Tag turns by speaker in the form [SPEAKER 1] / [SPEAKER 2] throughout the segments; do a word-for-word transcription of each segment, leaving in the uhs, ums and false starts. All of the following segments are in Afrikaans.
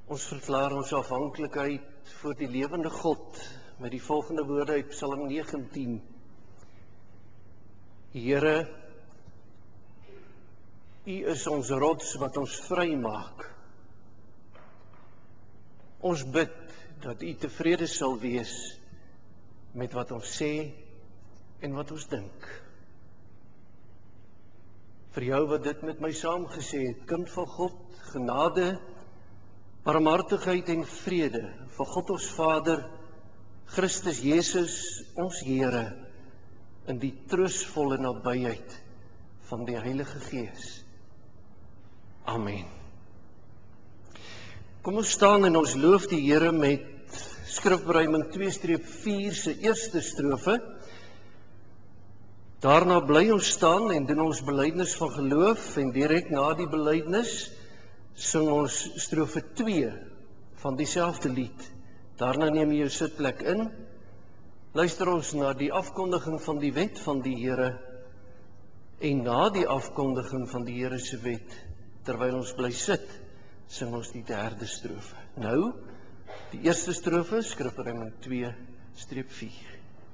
[SPEAKER 1] Ons verklaar ons afhanklikheid voor die lewende God met die volgende woorde uit Psalm negentien. Here, U is ons rots wat ons vry maak. Ons bid dat U tevrede sal wees met wat ons sê en wat ons dink. Vir jou wat dit met my saamgesê het, kind van God, genade, barmhartigheid en vrede, van God ons Vader, Christus Jesus, ons Here, in die troostvolle nabyheid van die Heilige Gees. Amen. Kom ons staan en ons loof die Here met Skrifberuiming twee vier se eerste strofe. Daarna bly ons staan en doen ons belydenis van geloof en direk na die belydenis sing ons strofe twee van dieselfde lied. Daarna neem jy jou sitplek in, luister ons na die afkondiging van die wet van die Here en na die afkondiging van die Here se wet, terwyl ons bly sit, sing ons die derde strofe. Nou, die eerste strofe, Skrifberuiming twee vier.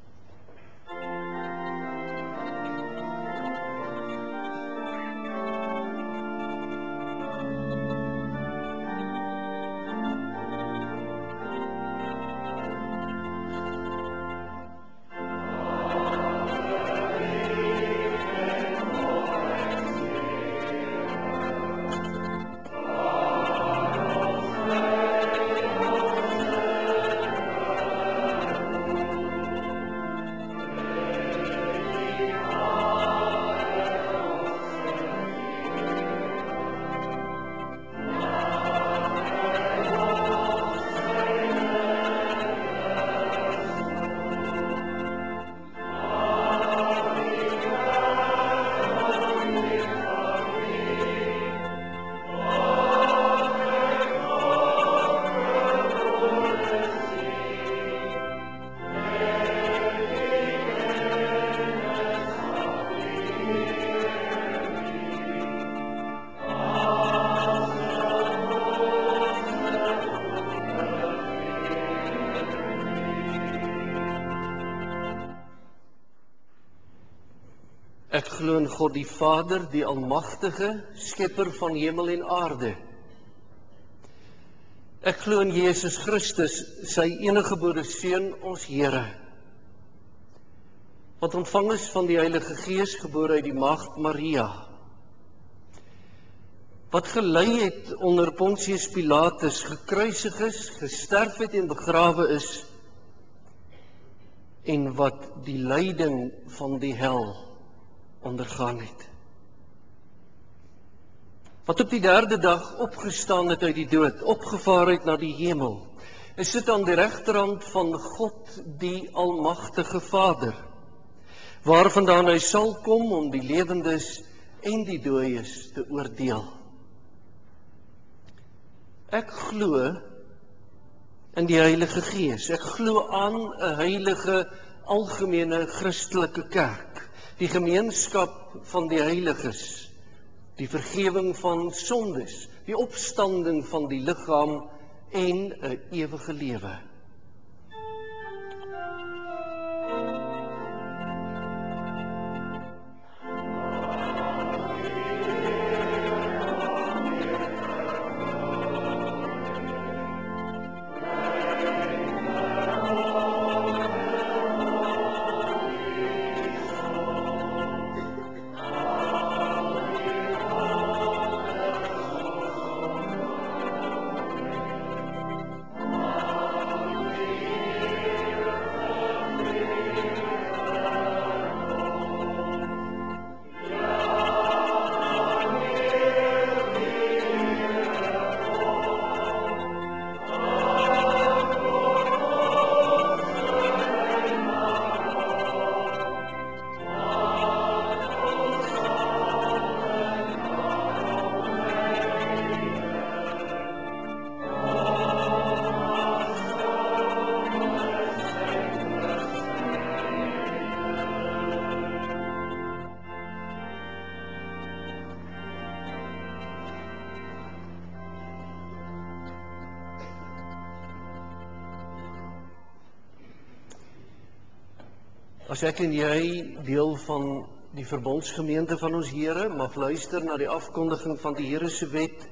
[SPEAKER 1] Ek glo in God die Vader, die Almagtige, Skepper van hemel en aarde. Ek glo in Jesus Christus, sy eniggebore Seun, ons Here, wat ontvang is van die Heilige Gees, gebore uit die Maagd Maria, wat gelei het onder Pontius Pilatus, gekruisig is, gesterf het en begrawe is, en wat die lyding van die hel ondergaan het. Wat op die derde dag opgestaan het uit die dood, opgevaar het na die hemel, hy sit aan die regterhand van God die Almagtige Vader, waarvandaan hy sal kom om die lewendes en die dooies te oordeel. Ek glo in die Heilige Gees, ek glo aan 'n heilige algemene Christelike kerk, die gemeenskap van die heiliges, die vergewing van sondes, die opstanding van die liggaam en 'n ewige lewe. As ek en jy deel van die verbondsgemeente van ons Here mag luister na die afkondiging van die Here se wet,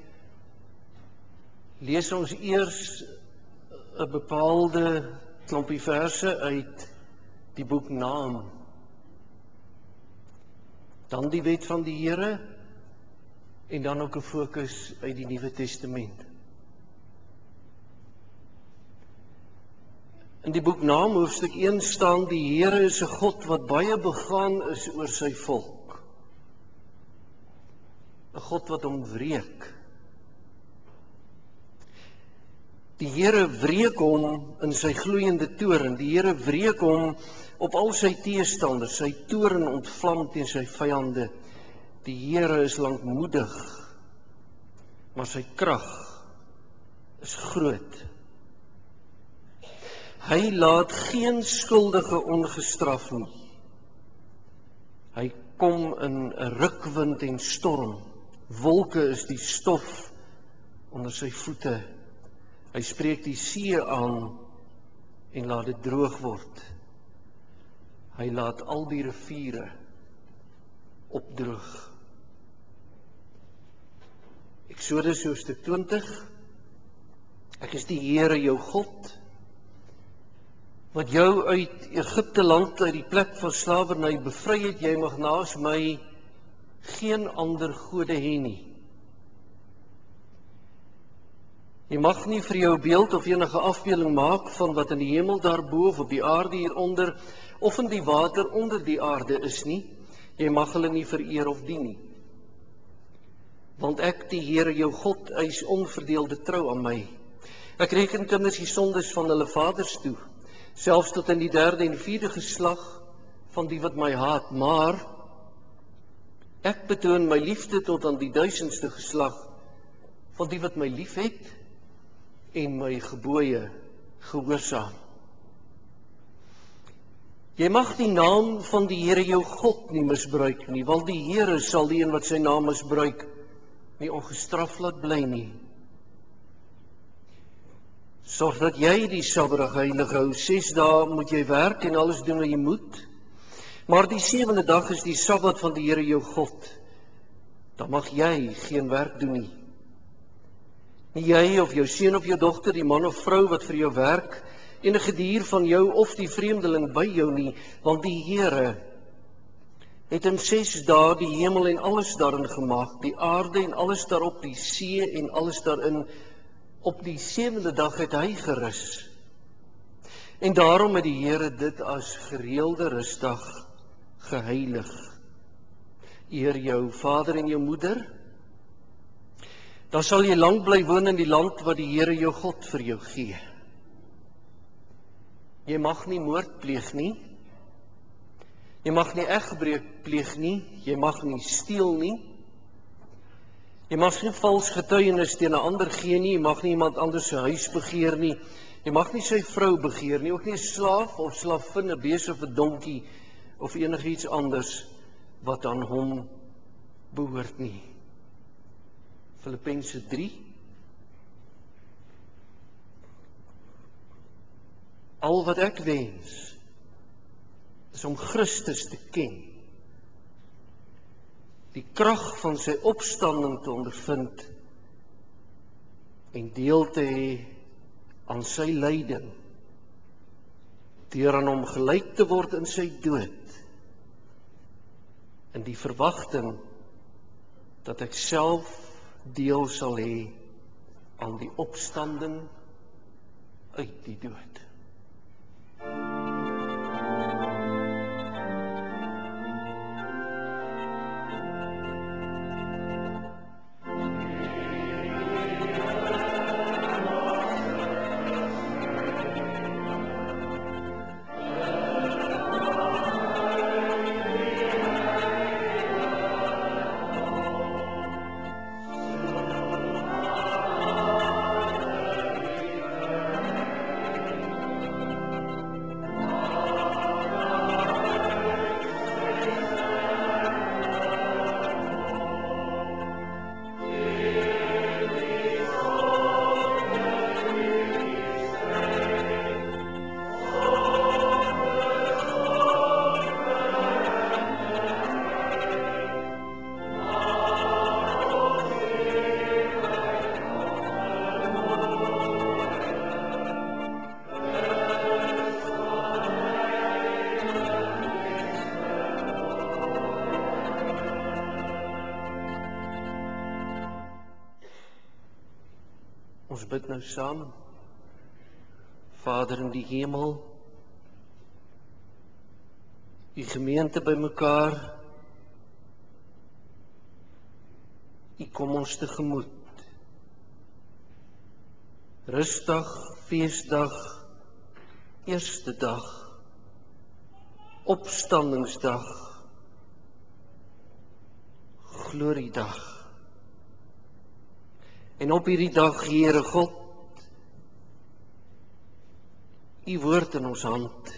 [SPEAKER 1] lees ons eers 'n bepaalde klompie verse uit die boek Naam, dan die wet van die Here en dan ook 'n fokus uit die Nuwe Testament. In die boek Naam, hoofstuk een staan, die Here is 'n God wat baie begaan is oor sy volk. 'n God wat hom wreek. Die Here wreek hom in sy gloeiende toorn. Die Here wreek hom op al sy teestanders. Sy toorn ontvlam teen sy vyande. Die Here is lankmoedig, maar sy krag is groot. Hy laat geen skuldige ongestraf nie. Hy kom in 'n rukwind en storm. Wolke is die stof onder sy voete. Hy spreek die see aan en laat dit droog word. Hy laat al die riviere opdroog. Eksodus hoofstuk twintig. Ek is die Here jou God, wat jou uit Egipte land, uit die plek van slawerny bevry het. Jy mag naas my geen ander gode hê nie. Jy mag nie vir jou beeld of enige afbeelding maak van wat in die hemel daarbo of op die aarde hieronder of in die water onder die aarde is nie. Jy mag hulle nie vereer of dien nie. Want ek, die Here jou God, eis onverdeelde trou aan my. Ek reken kinders die sondes van hulle vaders toe, selfs tot in die derde en vierde geslag van die wat my haat, maar ek betoon my liefde tot aan die duisendste geslag van die wat my lief het en my gebooie gehoorsaam. Jy mag die naam van die Here jou God nie misbruik nie, want die Here sal die een wat sy naam misbruik nie ongestraf laat bly nie. Sorg dat jy die Sabbat heilig hou. Ses dae moet jy werk en alles doen wat jy moet. Maar die sewende dag is die Sabbat van die Here jou God. Dan mag jy geen werk doen nie. Nie jy of jou seun of jou dogter, die man of vrou wat vir jou werk, enige dier van jou of die vreemdeling by jou nie, want die Here het in ses dae die hemel en alles daarin gemaak, die aarde en alles daarop, die see en alles daarin. Op die sewende dag het hy gerus. En daarom het die Here dit as gereelde rusdag geheilig. Eer jou vader en jou moeder. Dan sal jy lank bly woon in die land wat die Here jou God vir jou gee. Jy mag nie moord pleeg nie. Jy mag nie egbreek pleeg nie. Jy mag nie steel nie. Jy mag geen vals getuienis teen 'n ander gee nie. Jy mag nie iemand anders se huis begeer nie. Jy mag nie sy vrou begeer nie, ook nie 'n slaaf of slavin, 'n bees of 'n donkie of enigiets anders wat aan hom behoort nie. Filippense drie. Al wat ek wens is om Christus te ken, die krag van sy opstanding te ondervind en deel te hê aan sy lyding, deur aan hom gelyk te word in sy dood, in die verwagting dat ek self deel sal hê aan die opstanding uit die dood. Ons bid nou saam. Vader in die hemel, die gemeente bymekaar, U kom ons tegemoet. Rustdag, feesdag, eerste dag, opstandingsdag, gloriedag. En op hierdie dag, Here God, U woord in ons hand.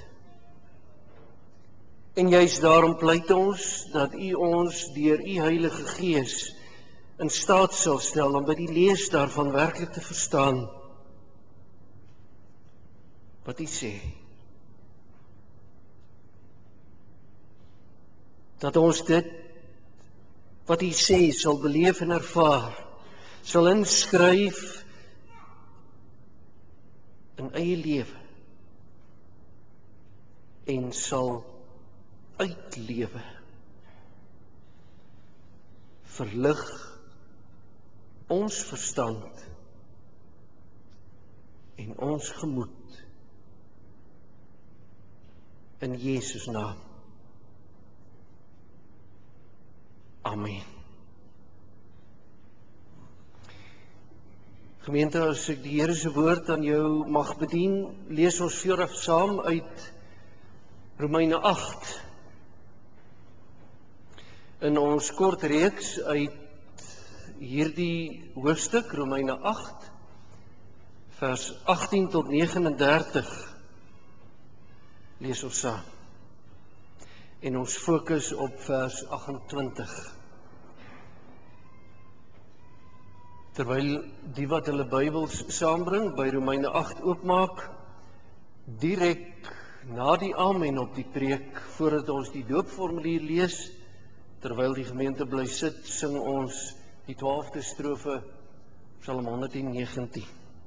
[SPEAKER 1] En juist daarom pleit ons dat U ons deur U Heilige Gees in staat sal stel om by die lees daarvan werklik te verstaan wat U sê. Dat ons dit wat U sê sal beleef en ervaar, sal inskryf in eie lewe en sal uitlewe, verlig ons verstand en ons gemoed in Jesus naam. Amen. Gemeente, as ek die Here se woord aan jou mag bedien, lees ons vooraf saam uit Romeine agt. In ons kort reeks uit hierdie hoofstuk, Romeine agt, vers agttien tot vyf nege, lees ons saam. En ons fokus op vers agt en twintig. Terwyl die wat hulle Bybels saambring, by Romeine agt oopmaak, direk na die amen op die preek, voordat ons die doopformulier lees, terwyl die gemeente bly sit, sing ons die twaalfde strofe, Psalm honderd negentien.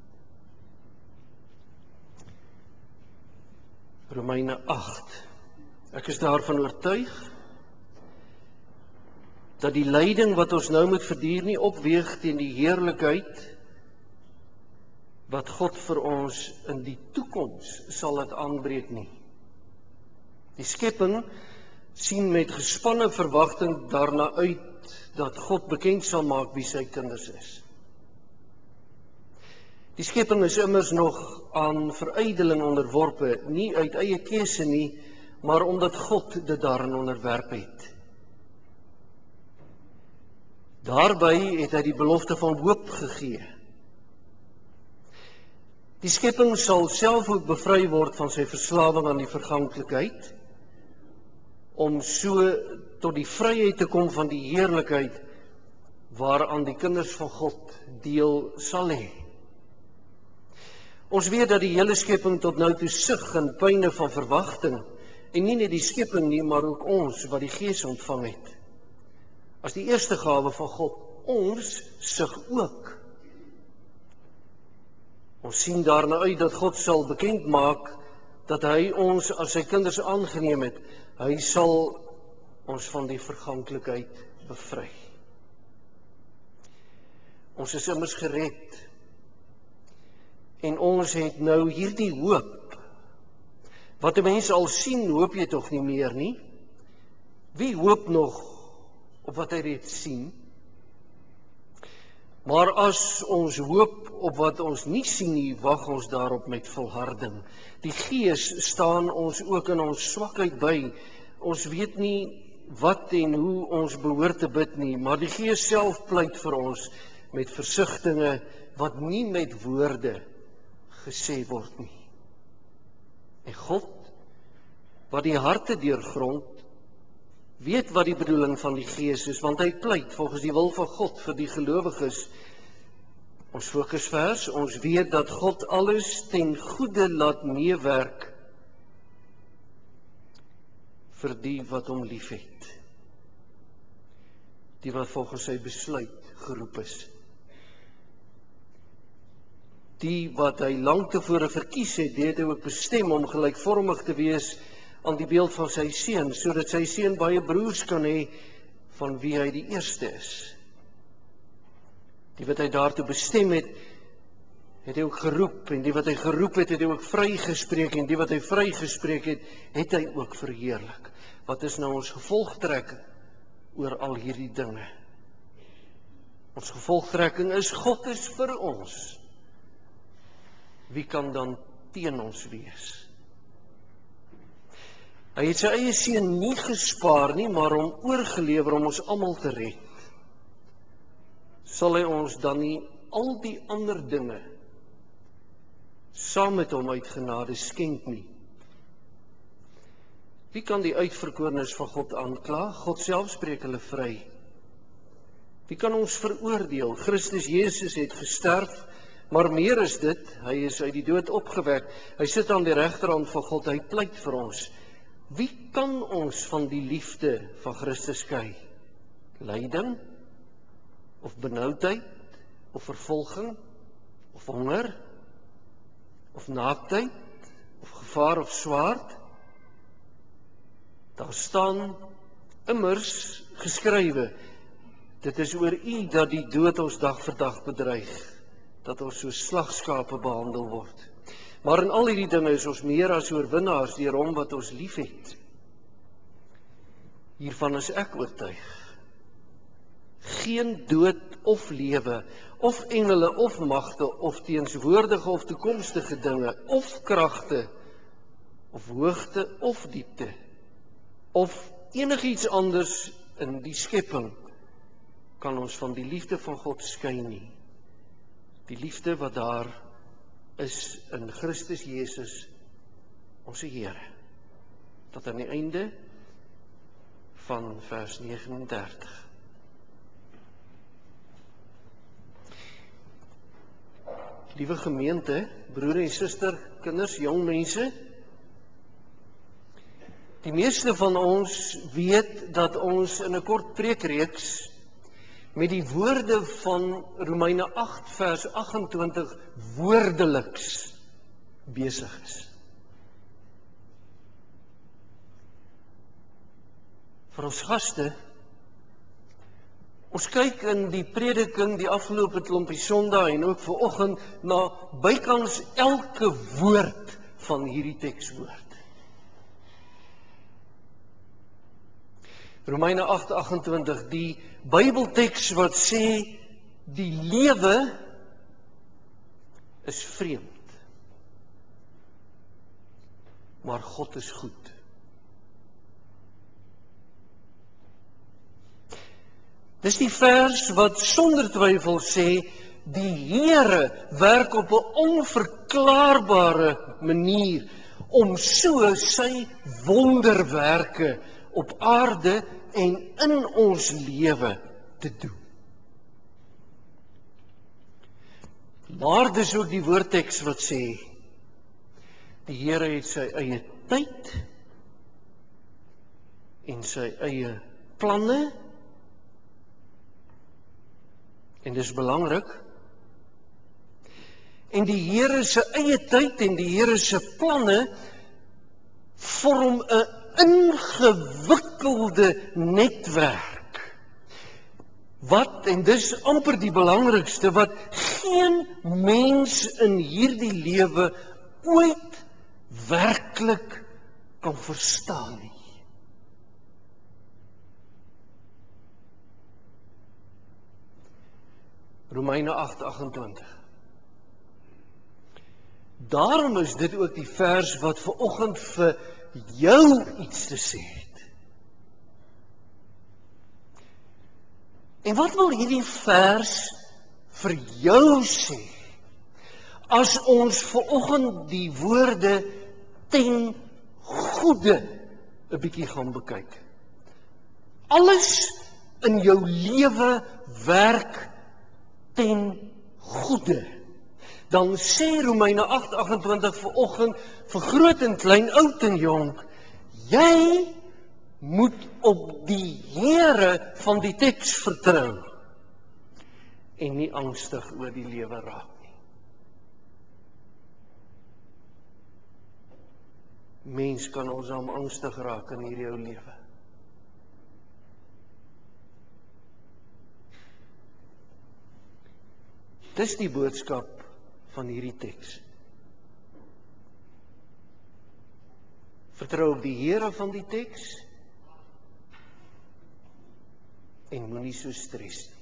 [SPEAKER 1] Romeine agt. Ek is daarvan oortuig dat die lyding wat ons nou moet verduur nie opweeg teen die heerlikheid wat God vir ons in die toekoms sal laat aanbreek nie. Die skepping sien met gespanne verwagting daarna uit dat God bekend sal maak wie sy kinders is. Die skepping is immers nog aan verydeling onderworpe, nie uit eie keuse nie, maar omdat God dit daarin onderwerp het. Daarby het hy die belofte van hoop gegee. Die skepping sal self ook bevry word van sy verslawing aan die verganklikheid, om so tot die vryheid te kom van die heerlikheid waaraan die kinders van God deel sal hê. Ons weet dat die hele skepping tot nou toe sug in pyne van verwagting, en nie net die skepping nie, maar ook ons wat die Gees ontvang het. As die eerste gawe van God, ons sug ook. Ons sien daarna uit dat God sal bekend maak dat hy ons as sy kinders aangeneem het. Hy sal ons van die verganklikheid bevry. Ons is immers gered. En ons het nou hierdie hoop. Wat 'n mens al sien, hoop jy tog nie meer nie? Wie hoop nog op wat hy reeds sien? Maar as ons hoop op wat ons nie sien nie, wag ons daarop met volharding. Die Gees staan ons ook in ons swakheid by. Ons weet nie wat en hoe ons behoort te bid nie, maar die Gees self pleit vir ons met versigtinge wat nie met woorde gesê word nie. En God, wat die harte deurgrond, weet wat die bedoeling van die Gees is, want hy pleit volgens die wil van God vir die gelowiges. Ons fokusvers, ons weet dat God alles ten goeie laat meewerk vir die wat hom liefhet, die wat volgens sy besluit geroep is, die wat hy lank tevore verkies het, die het hy ook bestem om gelykvormig te wees aan die beeld van sy seun, sodat sy seun baie broers kan hê van wie hy die eerste is. Die wat hy daartoe bestem het, het hy ook geroep, en die wat hy geroep het, het hy ook vrygespreek, en die wat hy vrygespreek het, het hy ook verheerlik. Wat is nou ons gevolgtrekking oor al hierdie dinge? Ons gevolgtrekking is, God is vir ons. Wie kan dan teen ons wees? Hy het sy eie seun nie gespaar nie, maar hom oorgelewer om ons almal te red. Sal hy ons dan nie al die ander dinge saam met hom uit genade skenk nie? Wie kan die uitverkorenes van God aankla? God self spreek hulle vry. Wie kan ons veroordeel? Christus Jesus het gesterf, maar meer is dit, hy is uit die dood opgewek. Hy sit aan die regterhand van God, hy pleit vir ons. Wie kan ons van die liefde van Christus skei? Lyding? Of benoudheid? Of vervolging? Of honger? Of naaktheid? Of gevaar of swaard? Daar staan immers geskrywe, dit is oor U dat die dood ons dag vir dag bedreig, dat ons so slagskape behandel word. Maar in al hierdie dinge is ons meer as oorwinnaars deur hom wat ons liefhet. Hiervan is ek oortuig. Geen dood of lewe, of engele of magte, of teenswoordige of toekomstige dinge, of kragte, of hoogte of diepte, of enigiets anders in die skepping kan ons van die liefde van God skei nie. Die liefde wat daar is in Christus Jesus, ons Here. Tot aan die einde van vers negenendertig. Liewe gemeente, broer en suster, kinders, jong mense, die meeste van ons weet dat ons in 'n kort preekreeks met die woorde van Romeine agt vers agt-en-twintig woordeliks besig is. Vir ons gaste, ons kyk in die prediking die afgelope klompie Sondae en ook vanoggend na bykans elke woord van hierdie tekswoord. Romeine agt agt-en-twintig, die Bybelteks wat sê die lewe is vreemd, maar God is goed. Dis die vers wat sonder twyfel sê die Here werk op 'n onverklaarbare manier om so sy wonderwerke op aarde en in ons lewe te doen. Maar dis ook die woordteks wat sê, die Here het sy eie tyd en sy eie planne, en dis belangrik, en die Here se eie tyd en die Here se planne vorm 'n ingewikkelde netwerk, wat, en dis amper die belangrikste, wat geen mens in hierdie lewe ooit werklik kan verstaan nie. Romeine agt agt-en-twintig. Daarom is dit ook die vers wat vanoggend vir jou iets te sê het. En wat wil hierdie vers vir jou sê, as ons vanoggend die woorde ten goeie 'n bietjie gaan bekyk? Alles in jou lewe werk ten goeie. Dan sê Romeine agt agt-en-twintig vanoggend vir groot en klein, oud en jonk, jy moet op die Here van die teks vertrou en nie angstig oor die lewe raak nie. Mens kan ons aan angstig raak in hierdie ou lewe. Dis die boodskap van hierdie teks. Vertrou op die Here van die teks en moenie so stres nie.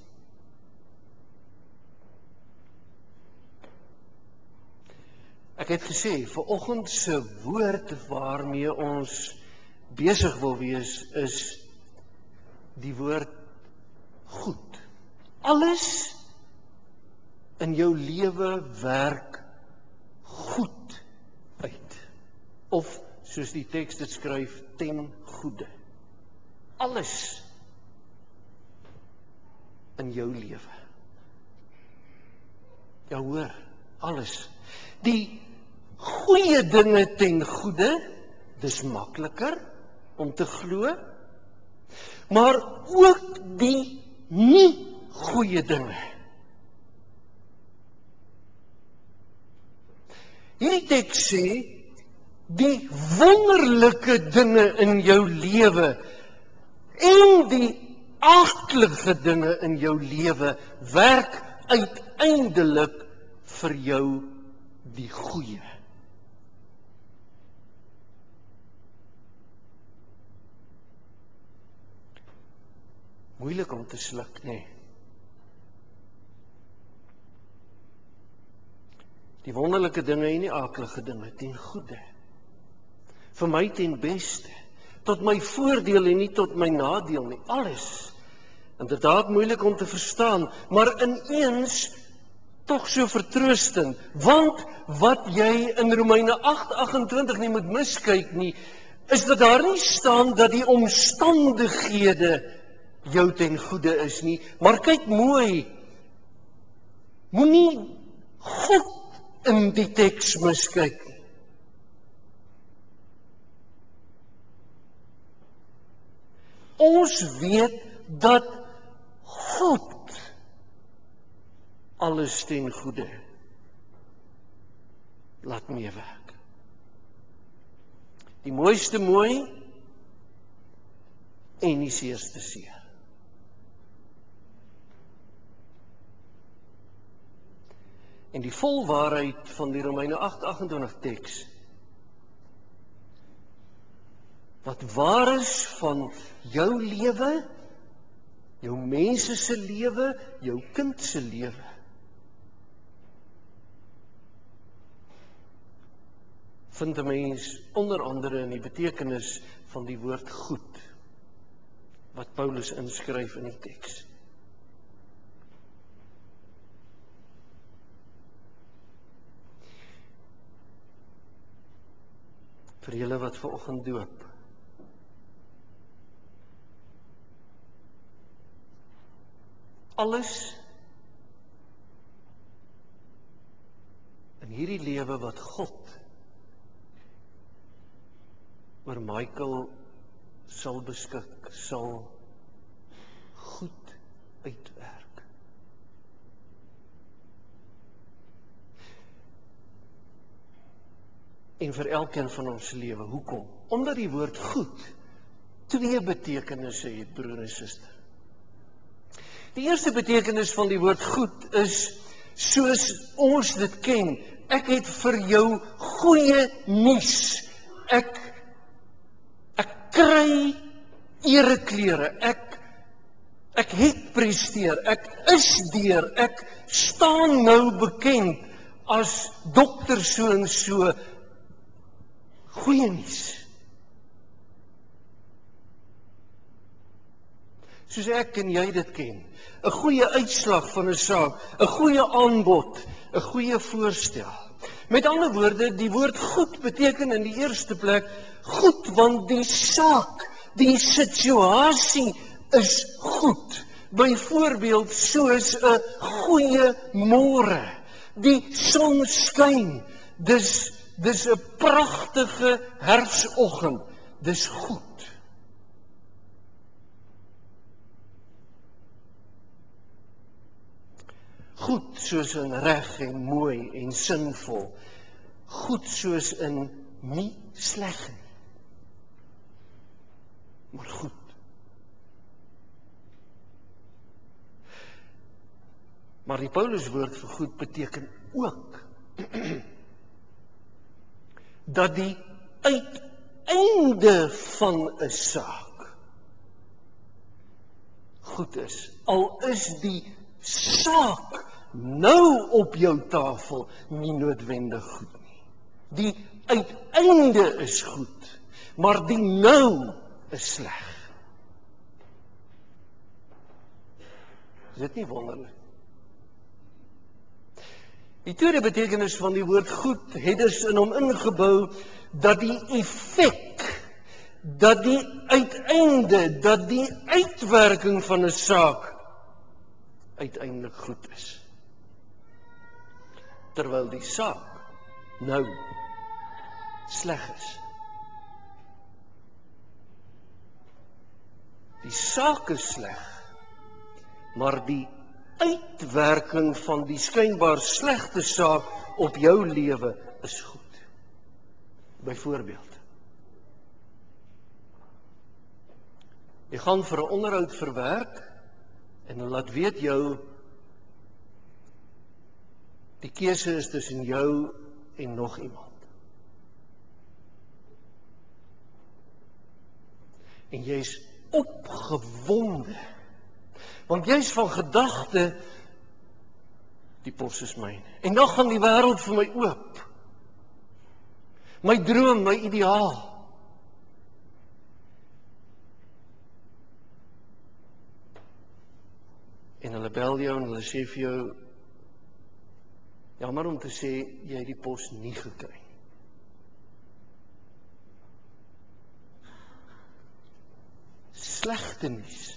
[SPEAKER 1] Ek het gesê, vanoggend se woord waarmee ons besig wil wees, is die woord goed. Alles in jou lewe werk goed uit. Of, soos die teks dit skryf, ten goeie. Alles in jou lewe. Ja hoor, alles. Die goeie dinge ten goeie, dis makliker om te glo, maar ook die nie goeie dinge. Hierdie teks sê, die wonderlike dinge in jou lewe en die aaklige dinge in jou lewe werk uiteindelik vir jou die goeie. Moeilik om te sluk, nee. Die wonderlike dinge en die aaklige dinge ten goeie. Vir my ten beste, tot my voordeel en nie tot my nadeel nie, alles. Inderdaad moeilik om te verstaan, maar ineens tog so vertroostend, want wat jy in Romeine agt agt-en-twintig nie moet miskyk nie, is dat daar nie staan dat die omstandighede jou ten goeie is nie, maar kyk mooi, moenie God in die teks miskyk nie. Ons weet dat God alles ten goeie laat meewerk. Die mooiste mooi en die seerste seer. En die volwaarheid van die Romeine agt agt-en-twintig teks, wat waar is van jou lewe, jou mense se lewe, jou kind se lewe, vind 'n mens onder andere in die betekenis van die woord goed, wat Paulus inskryf in die teks. Vir julle wat vanoggend doop, alles in hierdie lewe wat God oor Michael sal beskik, sal goed uitwerk. En vir elkeen van ons lewe, hoekom? Omdat die woord goed twee betekenisse het, broer en suster. Die eerste betekenis van die woord goed is, soos ons dit ken, ek het vir jou goeie nuus. Ek, ek kry ereklere, ek, ek het presteer, ek is deur, ek staan nou bekend as dokter so en so. Goeie nuus. Soos ek en jy dit ken. 'n Goeie uitslag van 'n saak, 'n goeie aanbod, 'n goeie voorstel. Met ander woorde, die woord goed beteken in die eerste plek goed, want die saak, die situasie is goed. Byvoorbeeld soos 'n goeie môre. Die son skyn. Dis dis 'n pragtige herfsoggend. Dis goed. Goed soos in reg en mooi en sinvol. Goed soos in nie sleg nie, maar goed. Maar die Pauluswoord vir goed beteken ook dat die uiteinde van 'n saak goed is, al is die saak nou op jou tafel nie noodwendig goed nie. Die uiteinde is goed, maar die nou is sleg. Is dit nie wonderlik? Die tweede betekenis van die woord goed het dus in hom ingebou dat die effek, dat die uiteinde, dat die uitwerking van 'n saak uiteindelik goed is. Terwyl die saak nou sleg is. Die saak is sleg, maar die uitwerking van die skynbaar slegte saak op jou lewe is goed. Byvoorbeeld, jy gaan vir 'n onderhoud vir werk en hulle laat weet jou die keuse is tussen jou en nog iemand. En jy is opgewonde, want jy is van gedagte, die pos is myne. En dan gaan die wêreld vir my oop. My droom, my ideaal. En hulle bel jou en hulle sê vir jou, jammer om te sê, jy het die pos nie gekry. Slegte nuus.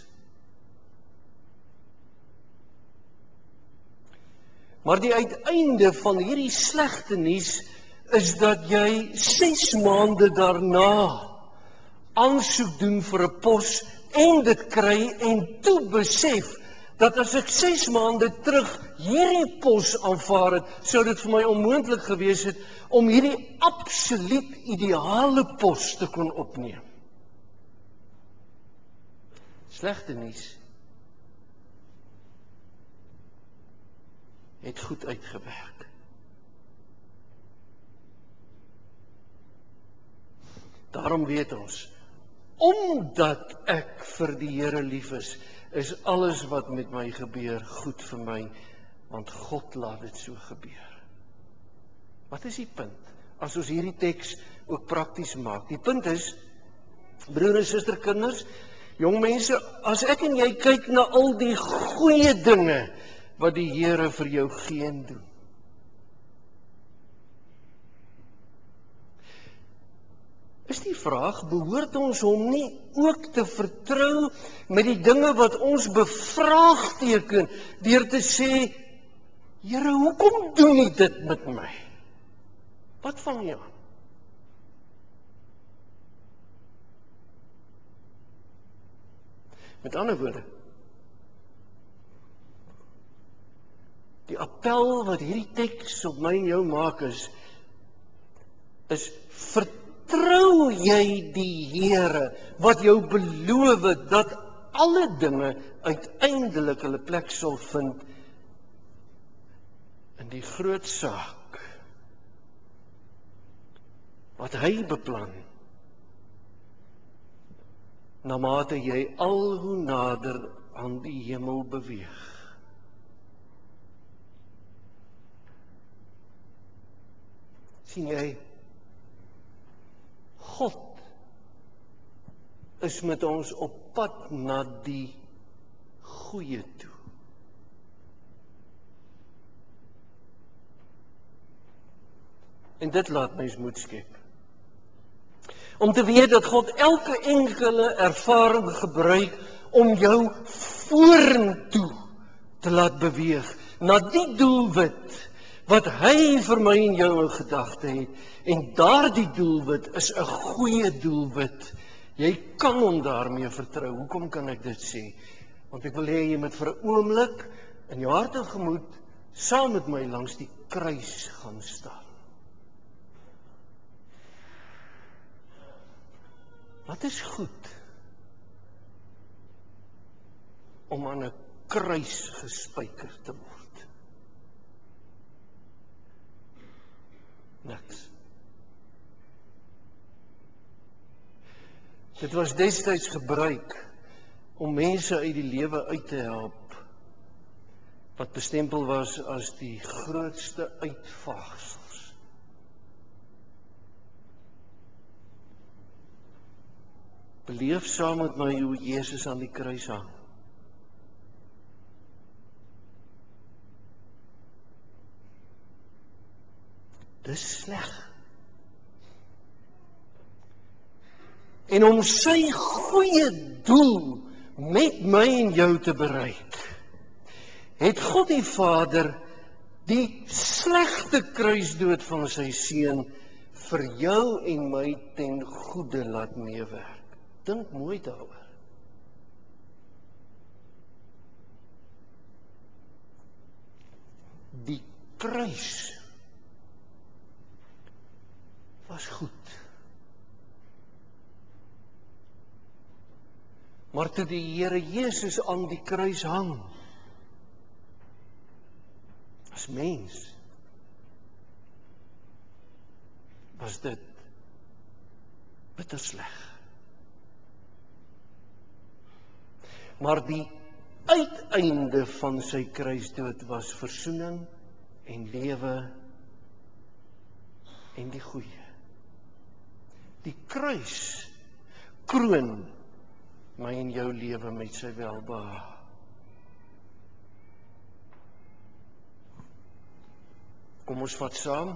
[SPEAKER 1] Maar die uiteinde van hierdie slegte nuus is dat jy ses maande daarna aansoek doen vir 'n pos en dit kry en toe besef dat as ek ses maande terug hierdie pos aanvaar het, sou dit vir my onmoontlik gewees het om hierdie absoluut ideale pos te kon opneem. Slegte nuus het goed uitgewerk. Daarom weet ons, omdat ek vir die Here lief is, is alles wat met my gebeur goed vir my, want God laat dit so gebeur. Wat is die punt? As ons hierdie teks ook prakties maak. Die punt is, broer en suster kinders, jong mense, as ek en jy kyk na al die goeie dinge wat die Here vir jou gee en doen. Is die vraag, behoort ons hom nie ook te vertrou met die dinge wat ons bevraagteken, deur te sê, Here, hoekom doen U dit met my? Wat vang jy aan? Met ander woorde, die appel wat hierdie teks op my en jou maak is, is vertrou jy die Here, wat jou beloof dat alle dinge uiteindelik hulle plek sal vind in die groot saak, wat hy beplan, na mate jy al hoe nader aan die hemel beweeg. Sien jy, God is met ons op pad na die goeie toe. En dit laat mens moed skep. Om te weet dat God elke enkele ervaring gebruik om jou vorentoe te laat beweeg, na die doelwit wat hy vir my en jou in gedagte het. En daardie doelwit is 'n goeie doelwit. Jy kan hom daarmee vertrou. Hoekom kan ek dit sê? Want ek wil hê jy moet vir 'n oomblik in jou hart en gemoed saam met my langs die kruis gaan staan. Wat is goed om aan 'n kruis gespijker te word? Niks. Dit was destyds gebruik om mense uit die lewe uit te help, wat bestempel was as die grootste uitvaagsels. Beleef saam met my hoe Jesus aan die kruis hang. Dis sleg. En om sy goeie doel met my en jou te bereik, het God die Vader die slegte kruisdood van sy seun vir jou en my ten goeie laat meewerk. Dink mooi daaroor. Die kruis was goed. Maar toe die Here Jesus aan die kruis hang, as mens, was dit bitter sleg. Maar die uiteinde van sy kruisdood was versoening en lewe en die goeie. Die kruis kroon my en jou lewe met sy welbehae. Kom ons vat saam.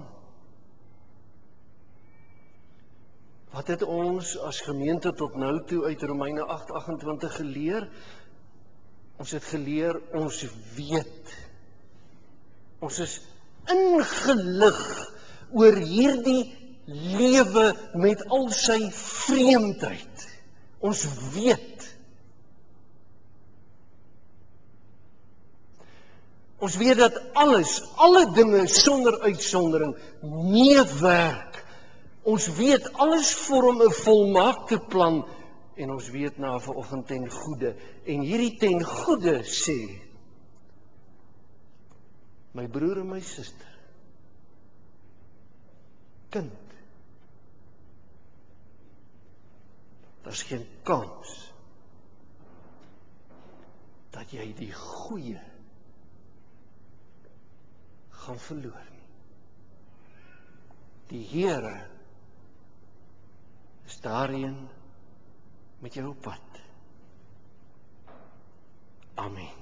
[SPEAKER 1] Wat het ons as gemeente tot nou toe uit Romeine agt agt agt twintig geleer? Ons het geleer, ons weet. Ons is ingelig oor hierdie lewe met al sy vreemdheid. Ons weet. Ons weet dat alles, alle dinge sonder uitsondering meewerk. Ons weet alles vorm 'n volmaakte plan en ons weet na vanoggend ten goeie. En hierdie ten goeie sê, my broer en my suster, kind, daar's geen kans dat jy die goeie gaan verloor nie. Die Here is daarin met jou op pad. Amen.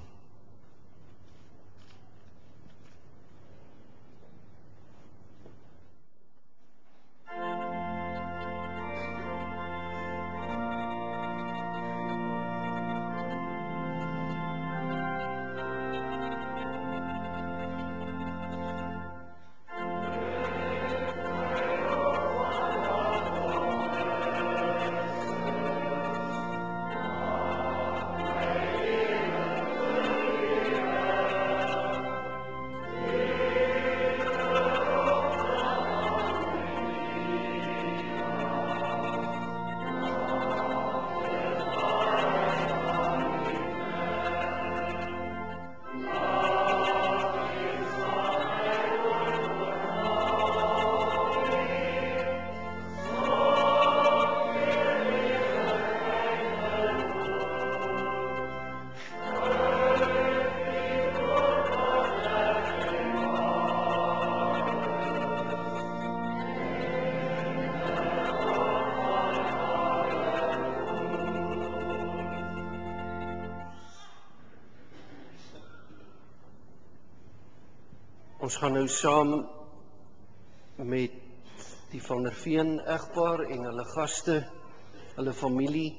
[SPEAKER 1] Ons gaan nou saam met die Van der Veen egpaar en hulle gaste, hulle familie,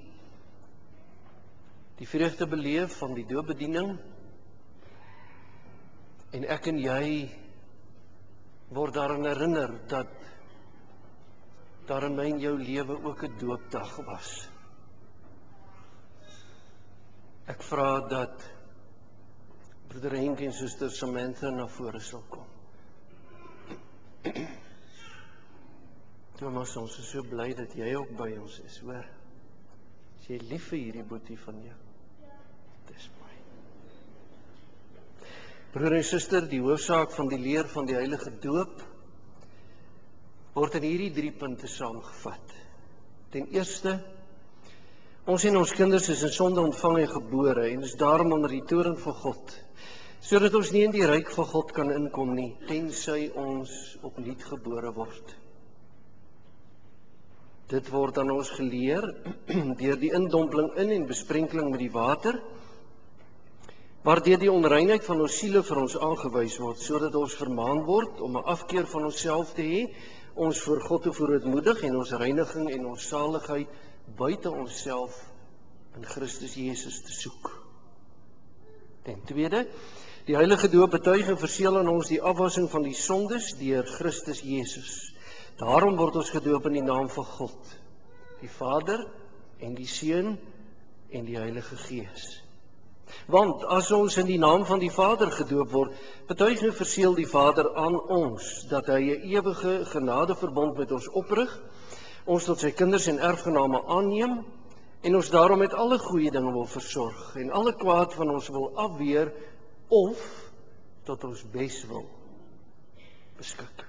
[SPEAKER 1] die vreugde beleef van die doopbediening. En ek en jy word daaraan herinner dat daar in my en jou lewe ook 'n doopdag was. Ek vra dat broeder Henk en suster Samantha na vore sal kom. Thomas, ons is so bly dat jy ook by ons is, hoor. Is jy lief vir hierdie boetie van jou? Dis mooi. Broeder en suster, die hoofsaak van die leer van die heilige doop word in hierdie drie punte saamgevat. Ten eerste, ons en ons kinders is in sonde ontvang en gebore en is daarom onder die toorn van God, sodat ons nie in die ryk van God kan inkom nie, tensy ons opnuut gebore word. Dit word aan ons geleer deur die indompeling in en besprenkeling met die water, waardeur die onreinheid van ons siele vir ons aangewys word, sodat ons vermaan word om 'n afkeer van onsself te hê, ons voor God te verootmoedig en ons reiniging en ons saligheid buite onsself in Christus Jesus te soek. Ten tweede, die heilige doop betuig en verseël aan ons die afwassing van die sondes deur Christus Jesus. Daarom word ons gedoop in die naam van God, die Vader en die Seun en die Heilige Gees. Want as ons in die naam van die Vader gedoop word, betuig en verseël die Vader aan ons dat hy 'n ewige genadeverbond met ons oprig, ons tot sy kinders en erfgename aanneem en ons daarom met alle goeie dinge wil versorg en alle kwaad van ons wil afweer of tot ons bes wil beskik.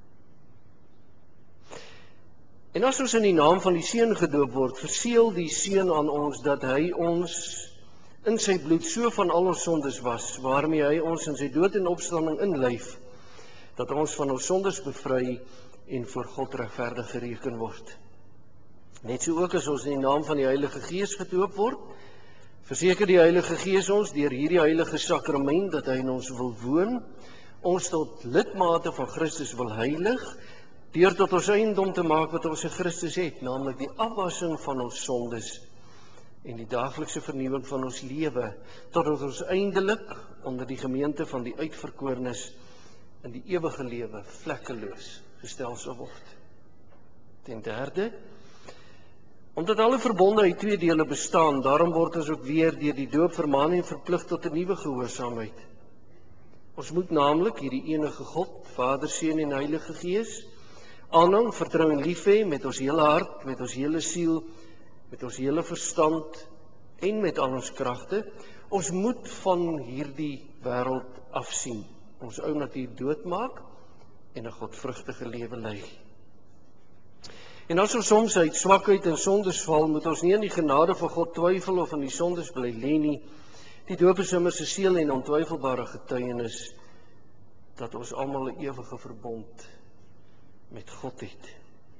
[SPEAKER 1] En as ons in die naam van die Seun gedoop word, verseël die Seun aan ons dat hy ons in sy bloed so van al ons sondes was, waarmee hy ons in sy dood en opstanding inlyf, dat ons van ons sondes bevry en voor God regverdig gereken word. Net so ook as ons in die naam van die Heilige Gees gedoop word, verseker die Heilige Gees ons deur hierdie heilige sakrament dat hy in ons wil woon, ons tot lidmate van Christus wil heilig, deur tot ons eiendom te maak wat ons in Christus het, naamlik die afwassing van ons sondes en die daaglikse vernuwing van ons lewe, totdat ons eindelik onder die gemeente van die uitverkorenes in die ewige lewe vlekkeloos gestel sal word. Ten derde, omdat alle verbonde uit twee dele bestaan, daarom word ons ook weer deur die doop vermaan en verplig tot 'n nuwe gehoorsaamheid. Ons moet naamlik hierdie enige God, Vader, Seun en Heilige Gees, aanhang, vertrou en lief hê met ons hele hart, met ons hele siel, met ons hele verstand en met al ons kragte. Ons moet van hierdie wêreld afsien, ons ou natuur doodmaak en 'n godvrugtige lewe lei. En as ons soms uit swakheid en sondes val, moet ons nie in die genade van God twyfel of in die sondes bly lê nie. Die doop is immers 'n seël en ontwyfelbare getuienis dat ons almal 'n ewige verbond met God het.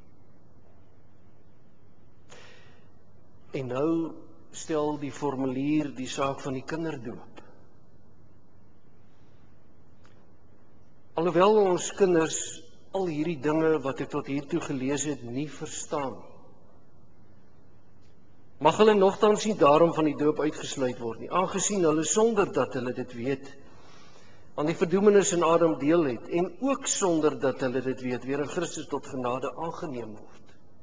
[SPEAKER 1] En nou stel die formulier die saak van die kinderdoop. Alhoewel ons kinders al hierdie dinge wat ek tot hiertoe gelees het nie verstaan, mag hulle nogtans nie daarom van die doop uitgesluit word nie, aangesien hulle sonder dat hulle dit weet aan die verdoemenis in Adam deel het en ook sonder dat hulle dit weet weer in Christus tot genade aangeneem word.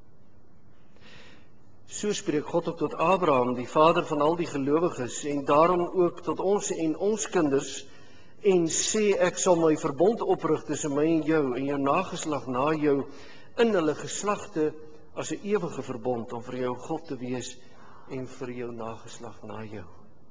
[SPEAKER 1] So spreek God ook tot Abraham, die vader van al die gelowiges, en daarom ook tot ons en ons kinders, en sê ek sal my verbond oprig tussen my en jou en jou nageslag na jou in hulle geslagte as 'n ewige verbond om vir jou God te wees en vir jou nageslag na jou.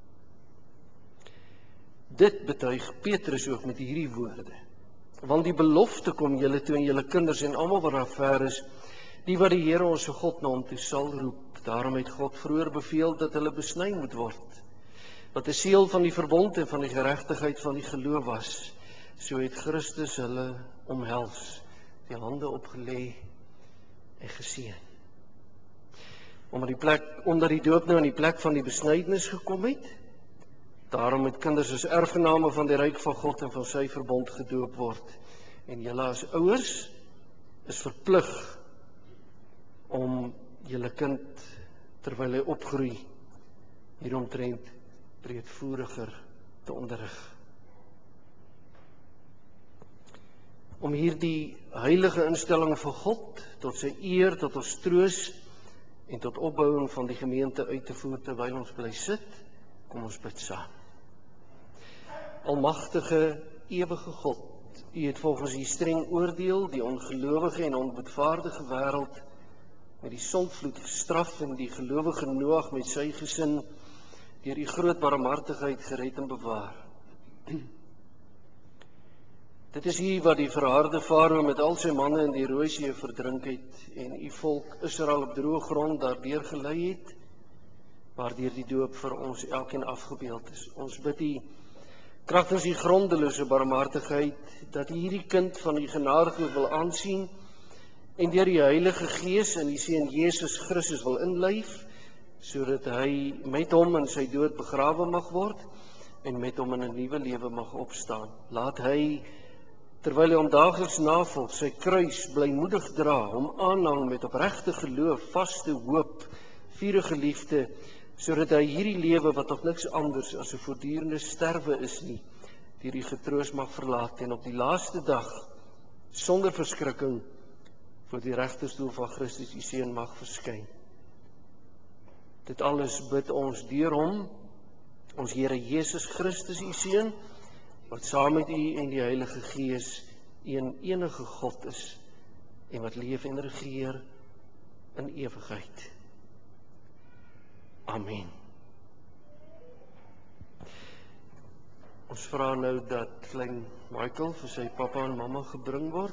[SPEAKER 1] Dit betuig Petrus ook met hierdie woorde. Want die belofte kom julle toe en julle kinders en almal wat daar ver is, die wat die Here ons God na hom toe sal roep. Daarom het God vroeër beveel dat hulle besny moet word, wat 'n seël van die verbond en van die geregtigheid van die geloof was. So het Christus hulle omhels, die hande opgelê en geseën. Omdat die plek onder die doop nou in die plek van die besnydenis gekom het, daarom het kinders as erfgename van die ryk van God en van sy verbond gedoop word. En julle as ouers is verplig om julle kind terwyl hy opgroei hieromtrent breedvoeriger te onderrig. Om hierdie heilige instelling van God tot sy eer, tot ons troos en tot opbouing van die gemeente uit te voer terwyl ons bly sit, kom ons bid saam. Almagtige, ewige God, U het volgens U streng oordeel die ongelowige en onboedvaardige wêreld met die sondvloed gestraf en die gelowige Noag met sy gesin deur U groot barmhartigheid gered en bewaar. Dit is hier wat die verharde Farao met al sy manne in die Rooi See verdrink het en u volk Israel op droë grond daardeur gelei het, waardeur die doop vir ons elkeen afgebeeld is. Ons bid u kragtens u grondelose barmhartigheid dat u hierdie kind van u genade wil aansien en deur die Heilige Gees in die Seun Jesus Christus wil inlyf, sodat hy met hom in sy dood begrawe mag word en met hom in 'n nuwe lewe mag opstaan. Laat hy, terwyl hy hom daagliks navolg, sy kruis blymoedig dra, hom aanhang met opregte geloof, vaste hoop, vurige liefde, sodat hy hierdie lewe wat nog niks anders as 'n voortdurende sterwe is nie, deur die getroos mag verlaat en op die laaste dag sonder verskrikking voor die regterstoel van Christus u Seun mag verskyn. Dit alles bid ons deur hom, ons Here Jesus Christus u Seun, wat saam met u en die Heilige Gees een enige God is en wat leef en regeer in ewigheid. Amen. Ons vra nou dat klein Michael vir sy pappa en mamma gebring word.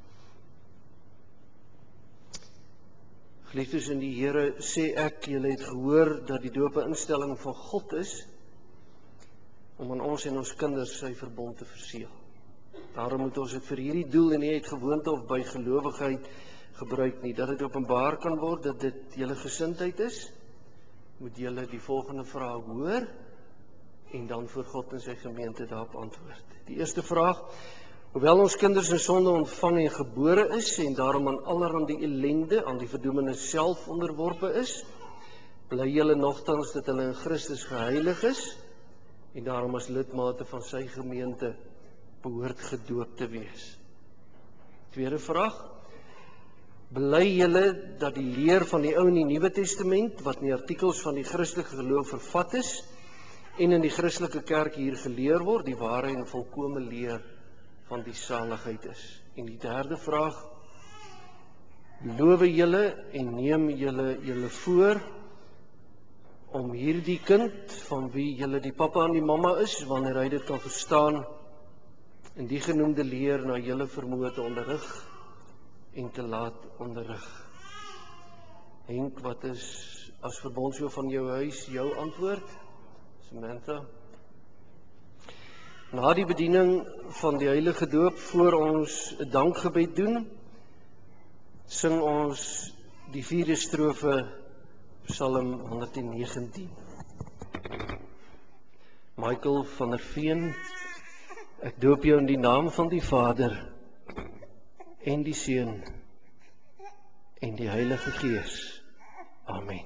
[SPEAKER 1] Geliefdes in die Here, sê ek, julle het gehoor dat die doop 'n instelling van God is, om aan ons en ons kinders sy verbond te verseël. Daarom moet ons dit vir hierdie doel en nie uit gewoonte of by gelowigheid gebruik nie, dat dit openbaar kan word dat dit julle gesindheid is, moet julle die volgende vraag hoor en dan voor God en sy gemeente daarop antwoord. Die eerste vraag: hoewel ons kinders in sonde ontvang en gebore is en daarom aan allerhande ellende, aan die verdoemenis self onderworpe is, bly julle nogtans dat hulle in Christus geheilig is en daarom as lidmate van sy gemeente behoort gedoop te wees. Tweede vraag: bely julle dat die leer van die Ou en die Nuwe Testament, wat in die artikels van die Christelike geloof vervat is en in die Christelike kerk hier geleer word, die ware en volkome leer van die saligheid is? En die derde vraag: beloof julle en neem julle julle voor om hierdie kind, van wie julle die pappa en die mamma is, wanneer hy dit kan verstaan, in die genoemde leer na julle vermoë te onderrig en te laat onderrig? Henk, wat is as verbondshoof van jou huis jou antwoord? Samantha? Na die bediening van die heilige doop, voor ons 'n dankgebed doen, sing ons die vierde strofe Psalm honderdnegentien. Michael van der Veen, ek doop jou in die naam van die Vader en die Seun en die Heilige Gees. Amen.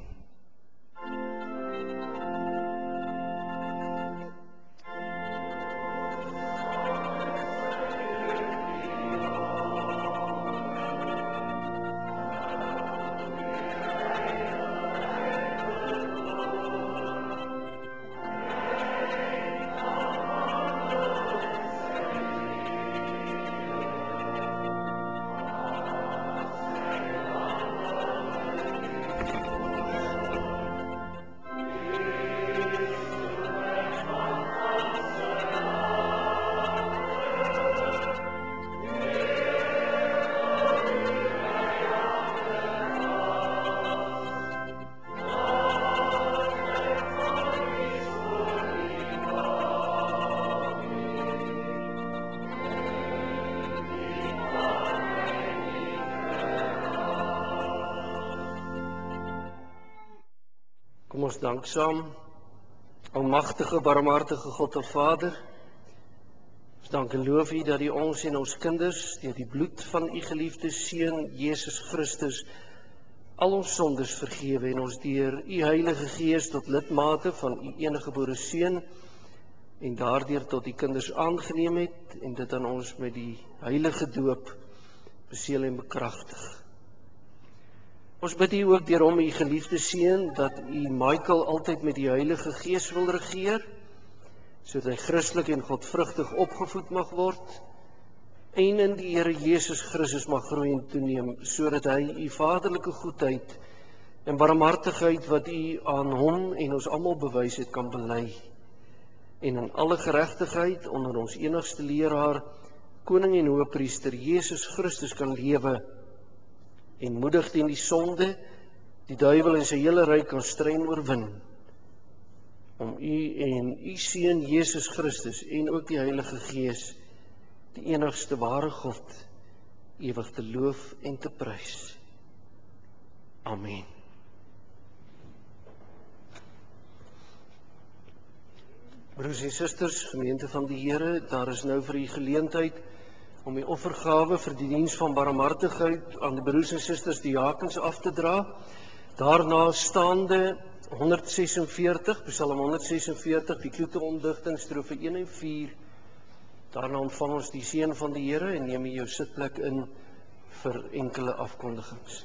[SPEAKER 1] Kom ons dank saam. Almagtige, barmhartige God en Vader, ons dank en loof U dat U ons en ons kinders deur die bloed van U geliefde Seun Jesus Christus al ons sondes vergewe en ons deur U Heilige Gees tot lidmate van U eniggebore Seun en daardeur tot die kinders aangeneem het en dit aan ons met die heilige doop beseël en bekragtig. Ons bid U ook deur hom, U geliefde Seun, dat U Michael altyd met die Heilige Gees wil regeer, sodat hy Christelik en godvrugtig opgevoed mag word en in die Here Jesus Christus mag groei en toeneem, sodat hy U vaderlike goedheid en barmhartigheid wat U aan hom en ons almal bewys het, kan bely en in alle geregtigheid onder ons enigste leraar koning en hoëpriester, Jesus Christus kan lewe en moedig teen die sonde, die duiwel en sy hele ryk kan streng oorwin, om u en u seun Jesus Christus en ook die Heilige Gees, die enigste ware God, ewig te loof en te prys. Amen. Broers en susters, gemeente van die Here, daar is nou vir u geleentheid om die offergawe vir die diens van barmhartigheid aan die broers en susters diakens af te dra. Daarna staande honderd sesenveertig, Psalm honderd sesenveertig, die kloeteomdigting, strofe een en vier. Daarna ontvang ons die seën van die Here en neem jou sitplek in vir enkele afkondigings.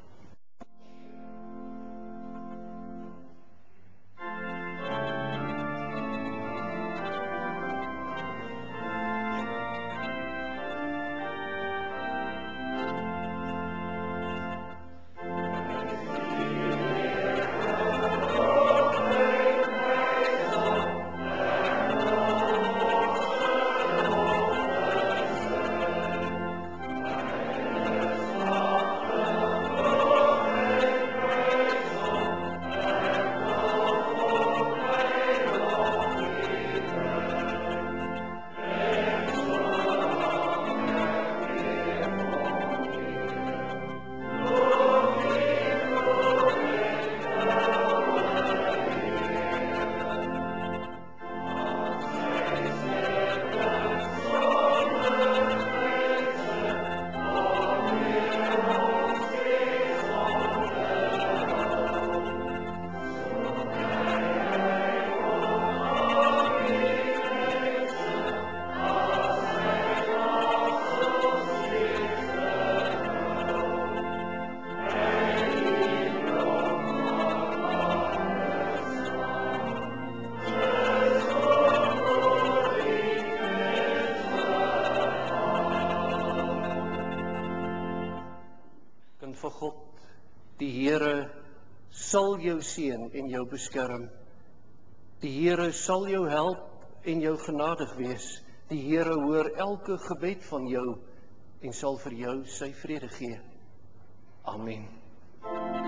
[SPEAKER 1] Vir God, die Here sal jou seën en jou beskerm. Die Here sal jou help en jou genadig wees. Die Here hoor elke gebed van jou en sal vir jou sy vrede gee. Amen.